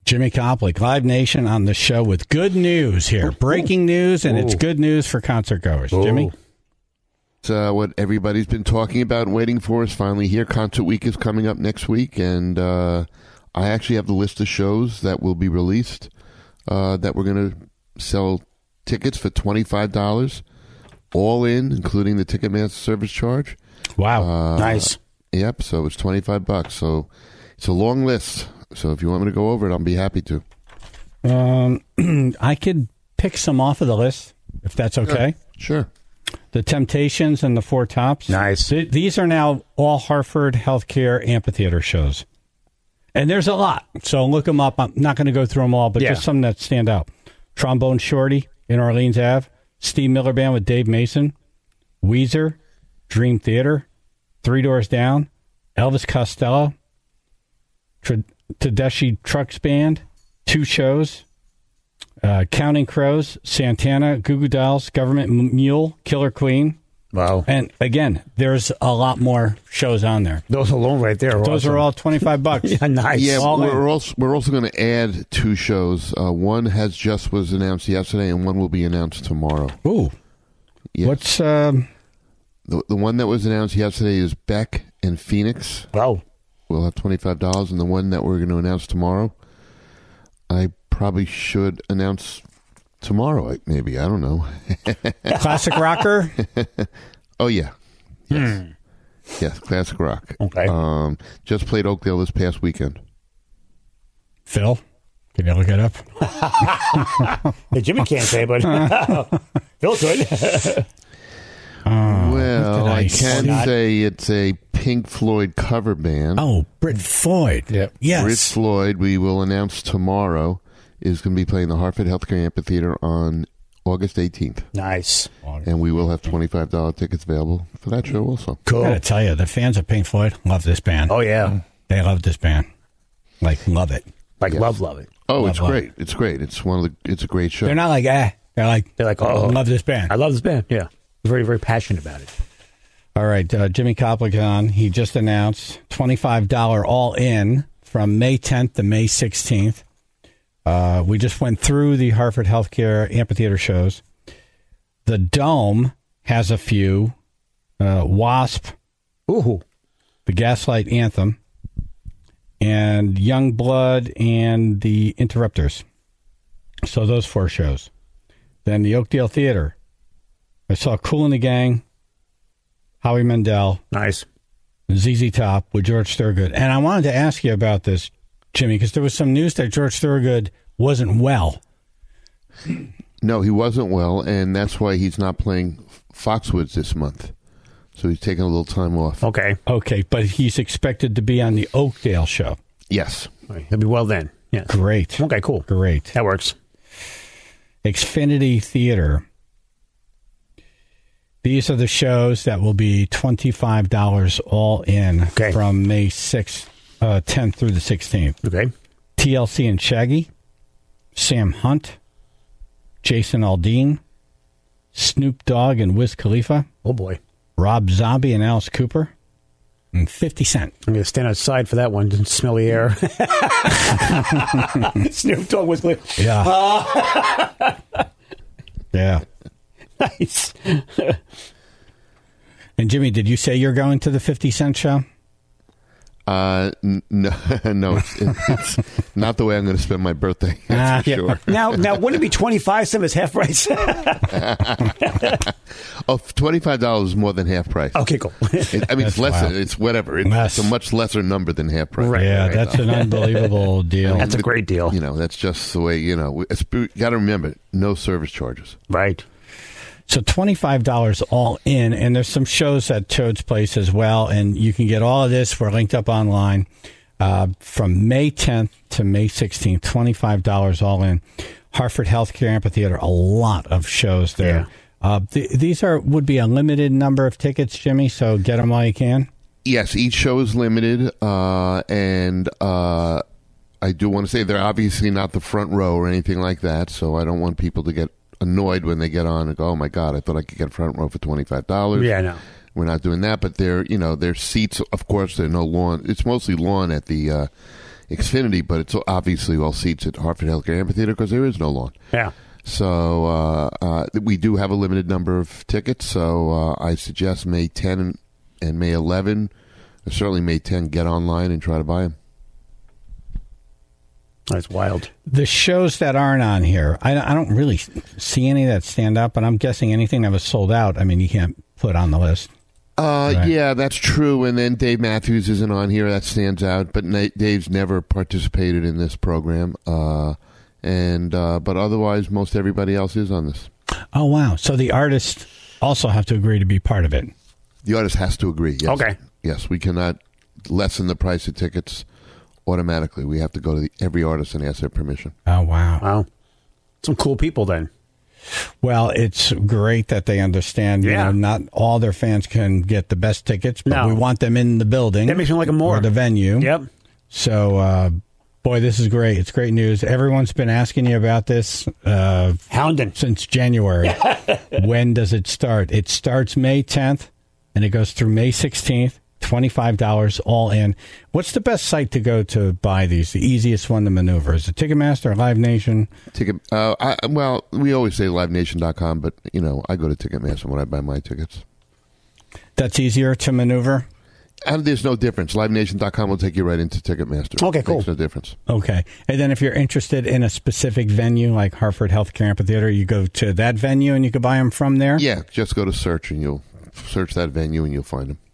Jimmy Koplik, Live Nation on the show with good news here. Breaking news, and it's good news for concert goers. Jimmy? It's what everybody's been talking about and waiting for is finally here. Concert Week is coming up next week, and I actually have the list of shows that will be released that we're going to sell tickets for $25, all in, including the Ticketmaster service charge. Wow. Nice. Yep, so it's $25. So it's a long list. So if you want me to go over it, I'll be happy to. I could pick some off of the list, if that's okay. Sure. The Temptations and the Four Tops. Nice. These are now all Hartford Healthcare Amphitheater shows. And there's a lot, so look them up. I'm not going to go through them all, but just some that stand out. Trombone Shorty in Orleans Ave, Steve Miller Band with Dave Mason, Weezer, Dream Theater, Three Doors Down, Elvis Costello, Tedeschi Trucks Band, 2 shows, Counting Crows, Santana, Goo Goo Dolls, Government Mule, Killer Queen. Wow. And again, there's a lot more shows on there. Those alone right there. Those are all $25. Yeah, nice. Yeah, we're also going to add 2 shows. One was announced yesterday, and one will be announced tomorrow. Ooh. Yes. What's the one that was announced yesterday is Beck and Phoenix. Wow. We'll have $25, and the one that we're going to announce tomorrow, I probably should announce tomorrow, maybe. I don't know. Classic Rocker? Oh, yeah. Yes. Yes, Classic Rock. Okay. Just played Oakdale this past weekend. Phil? Can you look it up? Hey, Jimmy can't say, but Phil could. Well, I can say it's a Pink Floyd cover band. Oh, Brit Floyd. Yep. Yes. Brit Floyd, we will announce tomorrow, is going to be playing the Hartford Healthcare Amphitheater on August 18th. Nice. And we will have $25 tickets available for that show also. Cool. I got to tell you, the fans of Pink Floyd love this band. Oh, yeah. They love this band. Like, love it. Like, love it. Oh, it's great. It's great. It's a great show. They're not like, They're like, oh, love this band. I love this band. Yeah. Very, very passionate about it. All right. Jimmy Koplik on. He just announced $25 all in from May 10th to May 16th. We just went through the Hartford Healthcare Amphitheater shows. The Dome has a few. Wasp. Ooh. The Gaslight Anthem. And Youngblood and the Interrupters. So those 4 shows. Then the Oakdale Theater. I saw Kool and the Gang, Howie Mandel. Nice. ZZ Top with George Thorogood. And I wanted to ask you about this, Jimmy, because there was some news that George Thorogood wasn't well. No, he wasn't well, and that's why he's not playing Foxwoods this month. So he's taking a little time off. Okay. Okay, but he's expected to be on the Oakdale show. Yes. He'll be well then. Yeah. Great. Okay, cool. Great. That works. Xfinity Theater. These are the shows that will be $25 all in from May 6th, 10th through the 16th. Okay. TLC and Shaggy, Sam Hunt, Jason Aldean, Snoop Dogg and Wiz Khalifa. Oh, boy. Rob Zombie and Alice Cooper, and 50 Cent. I'm going to stand outside for that one and smell the air. Snoop Dogg was clear. Yeah. Yeah. Nice. And Jimmy, did you say you're going to the 50 Cent show? No, it's not the way I'm going to spend my birthday. That's for sure. Now, wouldn't it be 25 cents half price? Oh, $25 is more than half price. Okay, cool. It's less. Wild. It's whatever. It's a much lesser number than half price. Right. Yeah, that's an unbelievable deal. That's a great deal. That's just the way. You got to remember, no service charges. Right. So $25 all in, and there's some shows at Toad's Place as well, and you can get all of this. We're linked up online from May 10th to May 16th, $25 all in. Hartford Healthcare Amphitheater, a lot of shows there. Yeah. These would be a limited number of tickets, Jimmy, so get them while you can. Yes, each show is limited, and I do want to say they're obviously not the front row or anything like that, so I don't want people to get annoyed when they get on and go, oh my God, I thought I could get front row for $25. Yeah, no. We're not doing that, but their seats, of course, there's no lawn. It's mostly lawn at the Xfinity, but it's obviously all seats at Hartford Healthcare Amphitheater because there is no lawn. Yeah. So we do have a limited number of tickets. So I suggest May 10 and May 11, certainly May 10, get online and try to buy them. That's wild. The shows that aren't on here, I don't really see any that stand out, but I'm guessing anything that was sold out, I mean, you can't put on the list. Right. Yeah, that's true. And then Dave Matthews isn't on here. That stands out. But Dave's never participated in this program. But otherwise, most everybody else is on this. Oh, wow. So the artists also have to agree to be part of it. The artist has to agree, yes. Okay. Yes, we cannot lessen the price of tickets automatically. We have to go to every artist and ask their permission. Oh, wow. Wow. Some cool people then. Well, it's great that they understand, you know, not all their fans can get the best tickets, but we want them in the building. That makes me like them more. Or the venue. Yep. So, boy, this is great. It's great news. Everyone's been asking you about this Hounding. since January. When does it start? It starts May 10th, and it goes through May 16th. $25 all in. What's the best site to go to buy these? The easiest one to maneuver? Is it Ticketmaster or Live Nation? Well, we always say livenation.com, but, I go to Ticketmaster when I buy my tickets. That's easier to maneuver? And there's no difference. LiveNation.com will take you right into Ticketmaster. Okay, cool. Makes no difference. Okay. And then if you're interested in a specific venue like Hartford Healthcare Amphitheater, you go to that venue and you can buy them from there? Yeah, just go to search and you'll search that venue and you'll find them.